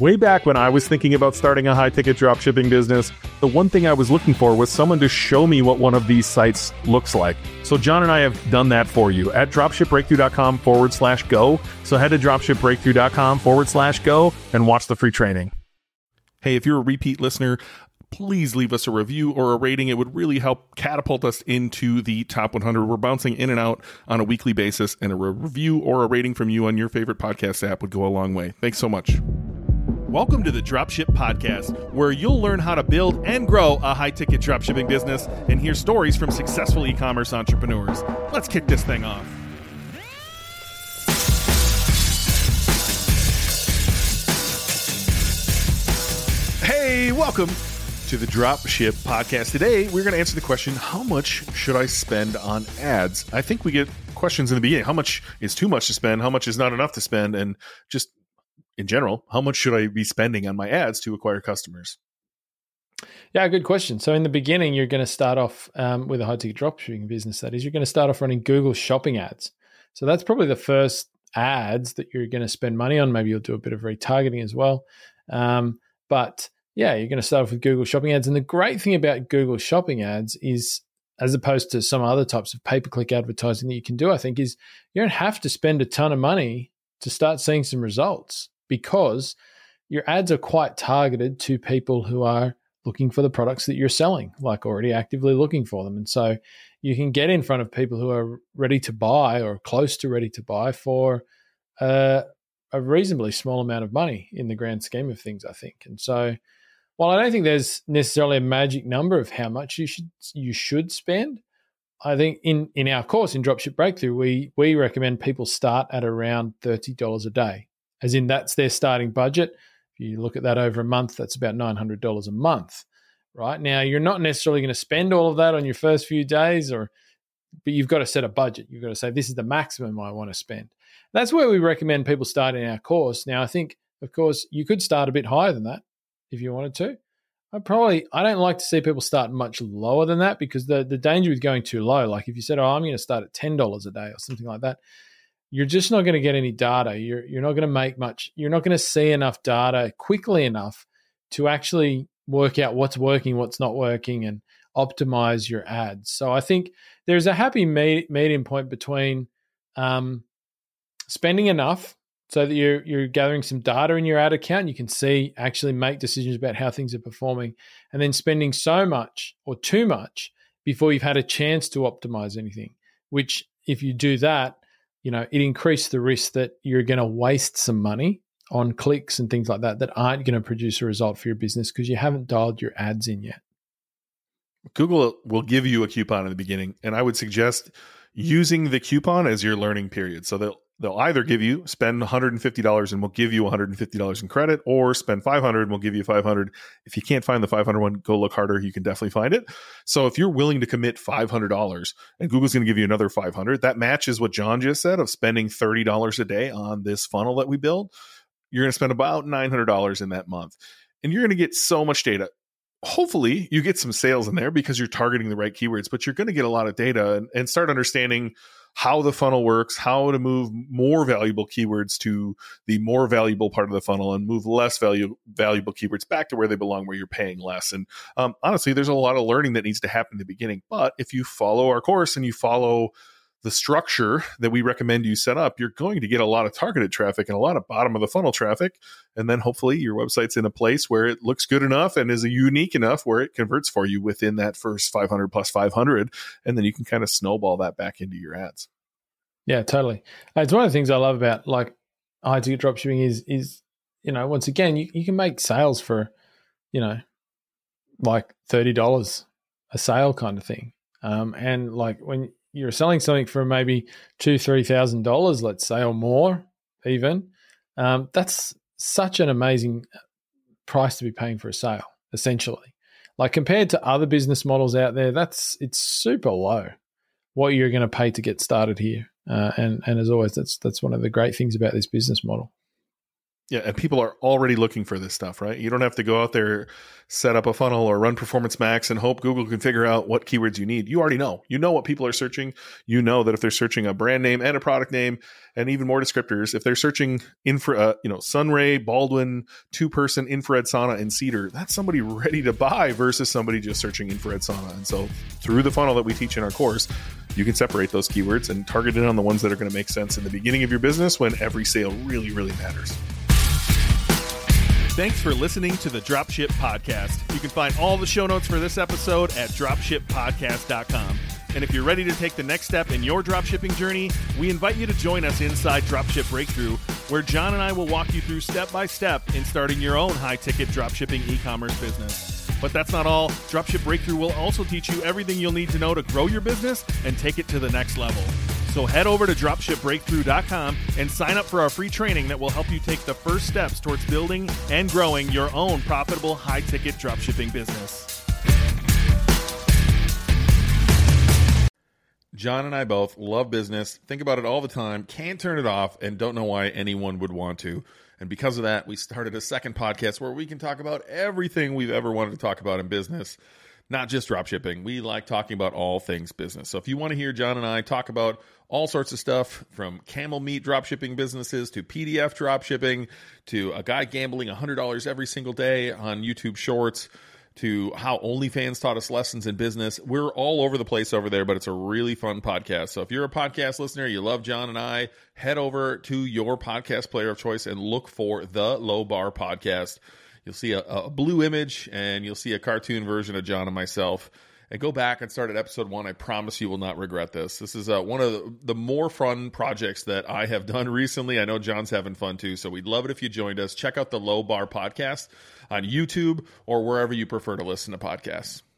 Way back when I was thinking about starting a high-ticket dropshipping business, the one thing I was looking for was someone to show me what one of these sites looks like. So John and I have done that for you at dropshipbreakthrough.com/go. So head to dropshipbreakthrough.com/go and watch the free training. Hey, if you're a repeat listener, please leave us a review or a rating. It would really help catapult us into the top 100. We're bouncing in and out on a weekly basis, and a review or a rating from you on your favorite podcast app would go a long way. Thanks so much. Welcome to the Dropship Podcast, where you'll learn how to build and grow a high-ticket dropshipping business and hear stories from successful e-commerce entrepreneurs. Let's kick this thing off. Hey, welcome to the Dropship Podcast. Today, we're going to answer the question, how much should I spend on ads? I think we get questions in the beginning. How much is too much to spend? How much is not enough to spend? And just in general, how much should I be spending on my ads to acquire customers? Yeah, good question. So in the beginning, you're going to start off with a high-ticket dropshipping business. That is, you're going to start off running Google Shopping ads. So that's probably the first ads that you're going to spend money on. Maybe you'll do a bit of retargeting as well. But yeah, you're going to start off with Google Shopping ads. And the great thing about Google Shopping ads is, as opposed to some other types of pay-per-click advertising that you can do, I think, is you don't have to spend a ton of money to start seeing some results, because your ads are quite targeted to people who are looking for the products that you're selling, like already actively looking for them. And so you can get in front of people who are ready to buy or close to ready to buy for a reasonably small amount of money in the grand scheme of things, I think. And so while I don't think there's necessarily a magic number of how much you should spend, I think in our course, in Dropship Breakthrough, we recommend people start at around $30 a day, as in that's their starting budget. If you look at that over a month, that's about $900 a month, right? Now, you're not necessarily going to spend all of that on your first few days, but you've got to set a budget. You've got to say, this is the maximum I want to spend. That's where we recommend people start in our course. Now, I think, of course, you could start a bit higher than that if you wanted to. I don't like to see people start much lower than that, because the danger with going too low, like if you said, I'm going to start at $10 a day or something like that, you're just not going to get any data. You're not going to make much. You're not going to see enough data quickly enough to actually work out what's working, what's not working, and optimize your ads. So I think there's a happy medium point between spending enough so that you're gathering some data in your ad account. You can actually make decisions about how things are performing, and then spending so much or too much before you've had a chance to optimize anything, which if you do that, it increases the risk that you're going to waste some money on clicks and things like that aren't going to produce a result for your business because you haven't dialed your ads in yet. Google will give you a coupon in the beginning, and I would suggest using the coupon as your learning period. So they'll either give you spend $150 and we'll give you $150 in credit, or spend $500 and we'll give you $500. If you can't find the $500 one, go look harder. You can definitely find it. So if you're willing to commit $500 and Google's going to give you another $500, that matches what John just said of spending $30 a day on this funnel that we build. You're going to spend about $900 in that month, and you're going to get so much data. Hopefully you get some sales in there because you're targeting the right keywords, but you're going to get a lot of data and start understanding how the funnel works, how to move more valuable keywords to the more valuable part of the funnel and move less valuable keywords back to where they belong, where you're paying less. And honestly, there's a lot of learning that needs to happen in the beginning. But if you follow our course and you follow the structure that we recommend you set up, you're going to get a lot of targeted traffic and a lot of bottom of the funnel traffic. And then hopefully your website's in a place where it looks good enough and is unique enough where it converts for you within that first 500 plus 500. And then you can kind of snowball that back into your ads. Yeah, totally. It's one of the things I love about like high-ticket dropshipping is once again, you can make sales for, like $30 a sale kind of thing. And like when you're selling something for maybe $2,000-$3,000, let's say, or more even, that's such an amazing price to be paying for a sale, essentially. Like compared to other business models out there, it's super low what you're going to pay to get started here. And as always, that's one of the great things about this business model. Yeah, and people are already looking for this stuff, right? You don't have to go out there, set up a funnel or run Performance Max and hope Google can figure out what keywords you need. You already know. You know what people are searching. You know that if they're searching a brand name and a product name and even more descriptors. If they're searching Sunray, Baldwin, 2-person infrared sauna in Cedar, that's somebody ready to buy versus somebody just searching infrared sauna. And so through the funnel that we teach in our course, you can separate those keywords and target in on the ones that are going to make sense in the beginning of your business when every sale really, really matters. Thanks for listening to the Dropship Podcast. You can find all the show notes for this episode at dropshippodcast.com. And if you're ready to take the next step in your dropshipping journey, we invite you to join us inside Dropship Breakthrough, where John and I will walk you through step by step in starting your own high-ticket dropshipping e-commerce business. But that's not all. Dropship Breakthrough will also teach you everything you'll need to know to grow your business and take it to the next level. So head over to dropshipbreakthrough.com and sign up for our free training that will help you take the first steps towards building and growing your own profitable high-ticket dropshipping business. John and I both love business, think about it all the time, can't turn it off, and don't know why anyone would want to. And because of that, we started a second podcast where we can talk about everything we've ever wanted to talk about in business. Not just dropshipping. We like talking about all things business. So if you want to hear John and I talk about all sorts of stuff, from camel meat dropshipping businesses to PDF dropshipping to a guy gambling $100 every single day on YouTube Shorts to how OnlyFans taught us lessons in business, we're all over the place over there, but it's a really fun podcast. So if you're a podcast listener, you love John and I, head over to your podcast player of choice and look for the Low Bar Podcast. You'll see a blue image, and you'll see a cartoon version of John and myself. And go back and start at episode 1. I promise you will not regret this. This is one of the more fun projects that I have done recently. I know John's having fun too, so we'd love it if you joined us. Check out the Low Bar Podcast on YouTube or wherever you prefer to listen to podcasts.